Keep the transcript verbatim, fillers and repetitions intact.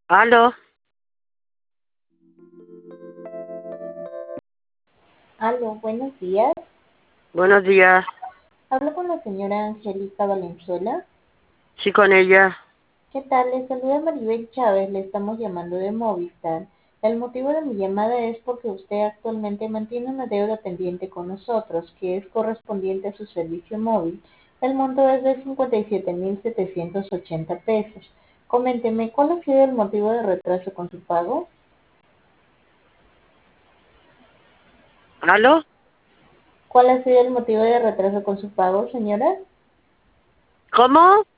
Aló, Aló, buenos días. buenos días. Hablo con la señora Angélica Valenzuela. Sí, con ella. ¿Qué tal? Le saluda Maribel Chávez. Le estamos llamando de Movistar. El motivo de mi llamada es porque usted actualmente mantiene una deuda pendiente con nosotros, que es correspondiente a su servicio móvil. El monto es de cincuenta y siete mil setecientos ochenta pesos. Coménteme, ¿cuál ha sido el motivo de retraso con su pago? ¿Aló? ¿Cuál ha sido el motivo de retraso con su pago, señora? ¿Cómo?